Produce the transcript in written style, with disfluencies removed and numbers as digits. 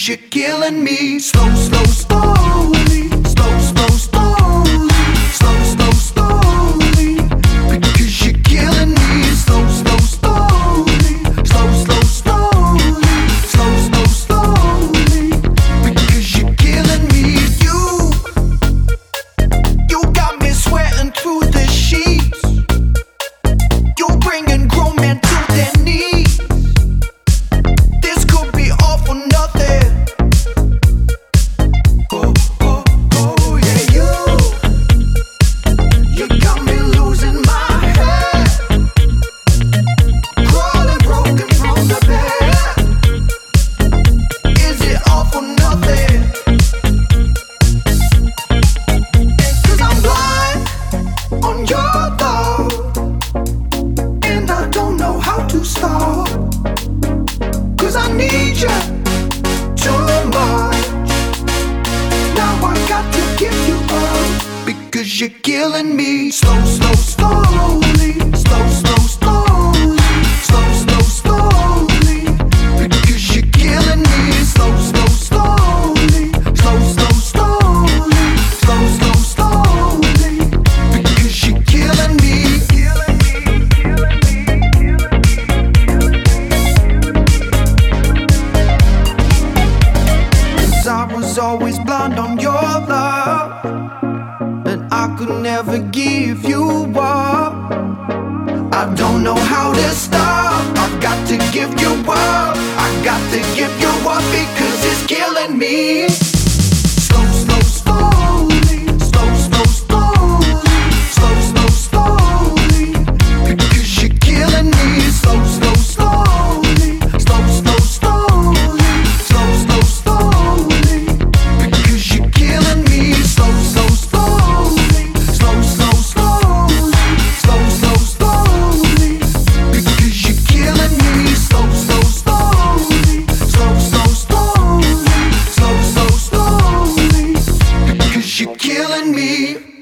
'cause you're killing me. Slow, slow, slowly. Slow, slow, slowly. Slow, slow, slowly. Because you're killing me. Slow, slow, slowly. Slow, slow, slowly. Slow, slow, slowly. Because you're killing me. You got me sweating through the sheets. You're bringing grown men to their knees. This could be all for nothing. Oh, oh, oh, yeah, you got me losing my head. Crawling broken from the bed. Is it all for nothing? And 'cause I'm blind on your love, and I don't know how to stop. 'Cause I need you too much. Now I got to give you up because you're killing me. Slow, slow, slowly. Slow, slow, slowly. Slow, slow, slowly. Because you're killing me. Slow, slow, slowly. Slow, slow, slowly. Slow, slow, slowly. Because you're killing me. I was always blind on your love, and I could never give you up. I don't know how to stop. I got to give you up. I got to give you up because it's killing me. Slow, slow, slowly. Slow, slow, slowly. Slow, slow, slowly. Because you're killing me. Slow, slow, slowly. Slow, slow, slowly. Slow, slow, slowly. Because you're killing me. Slow, slow, slowly. Slow, slow, slowly. Slow, slow, slowly. Because you're killing me. Slow, slow, slowly. Slow, slow, slowly. Slow, slow, slowly. Because you're killing me.